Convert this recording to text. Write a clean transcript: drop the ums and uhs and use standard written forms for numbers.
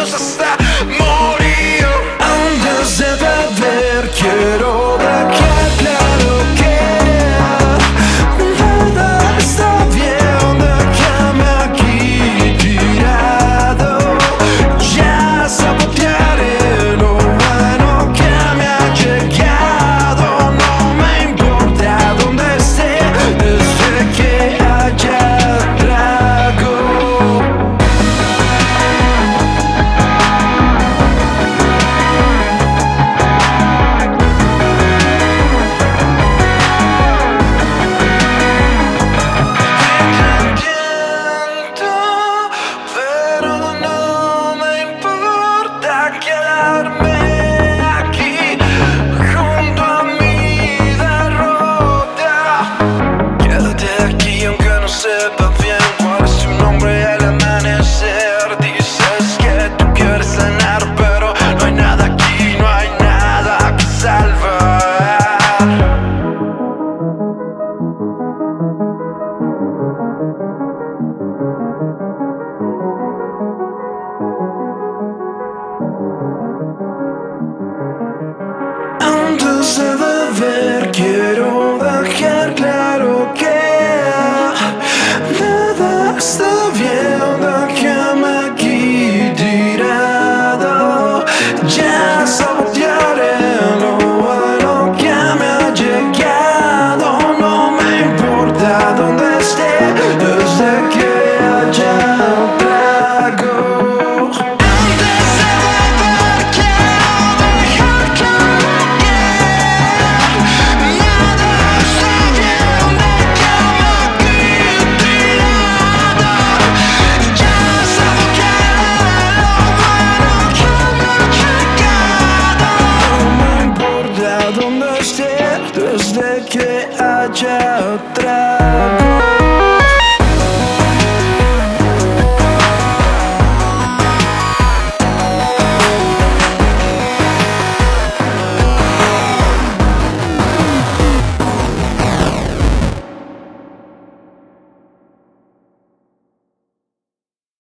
juntos hasta morir. Antes de beber quiero dejar claro que nada está bien, déjame aquí tirado. Ya sabotearé lo bueno que me ha llegado. No me importa dónde esté, desde que haya trago. Pero no me importa quedarme aquí junto a mi derrota. Quédate aquí aunque no sepa bien cuál es su nombre al amanecer. Dices que tú quieres sanar, pero no hay nada aquí, no hay nada que salvar. Antes de beber quiero dejar claro que nada está